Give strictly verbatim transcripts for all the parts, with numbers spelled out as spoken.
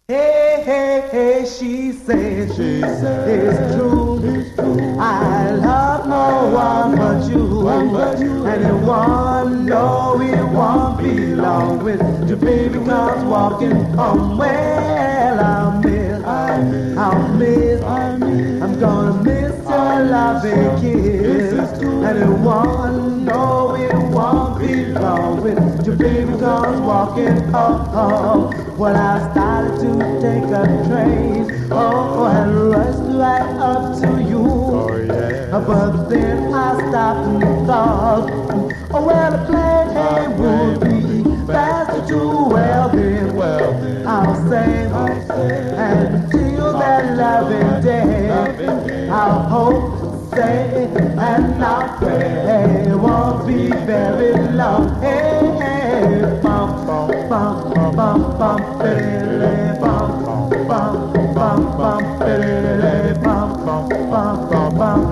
Hey, hey, hey, she said, she said, it's true, it's true. I love no one but you, one but you. And it won't, no, it won't be long when your baby comes walking home. Well, I'll miss, I miss, I'll miss, I miss. I'm gonna miss your loving kiss. And it won't, no, it won't be long when your baby comes walking home. Well, I started to take a train, oh, and rushed right up to you. Oh, yeah. But then I stopped and thought, oh, well, the plane would be faster too. Well, then, well, then I'll say, I'll say, until that loving day, I'll hope, say, and I'll pray it won't be very long. Hey, hey, bum, bum, bum, bum, bum, bum, bum, bum, bum, bum, bum, bum, bum, bum, bum,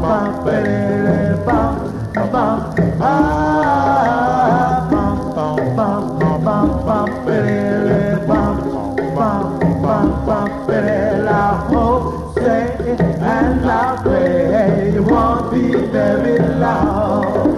bum, bum, ah, bum, bum, bum, bum, bum, bum, bum, bum, bum, I hope, say, and I pray it won't be very long.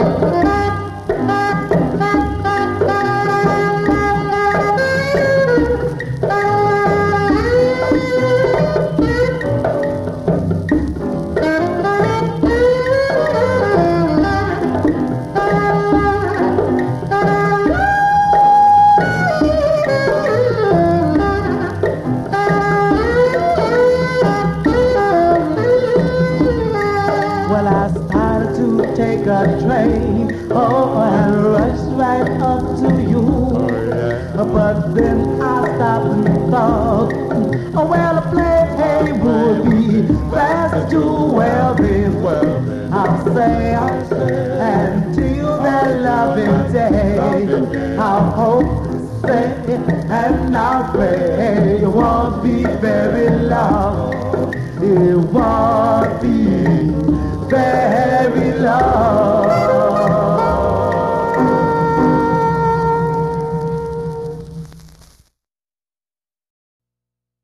Well, I started to take a train, oh, and rushed right up to you. Oh, yeah. But then I stopped and thought, oh, well, the plane would be fast too. Well, then, well, then I'll say, I'll say, until that loving day, I'll hope, say, and I'll pray it won't be very long. It won't be very long.